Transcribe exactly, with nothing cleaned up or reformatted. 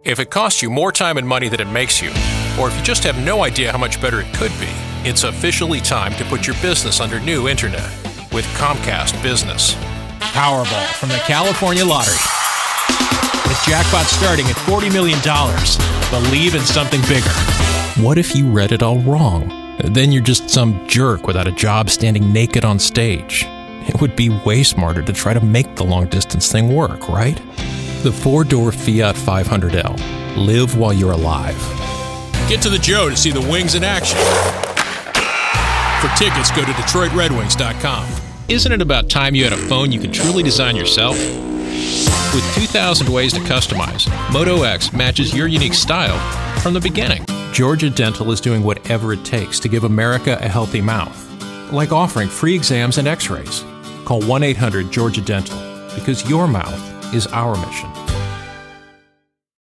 If it costs you more time and money than it makes you, or if you just have no idea how much better it could be, it's officially time to put your business under new internet with Comcast Business. Powerball from the California Lottery. With jackpot starting at forty million dollars. Believe in something bigger. What if you read it all wrong? Then you're just some jerk without a job standing naked on stage. It would be way smarter to try to make the long-distance thing work, right? The four-door Fiat five hundred L. Live while you're alive. Get to the Joe to see the Wings in action. For tickets, go to Detroit Red Wings dot com. Isn't it about time you had a phone you could truly design yourself? With two thousand ways to customize, Moto X matches your unique style from the beginning. Georgia Dental is doing whatever it takes to give America a healthy mouth, like offering free exams and x-rays. Call one eight hundred Georgia Dental, because your mouth is our mission.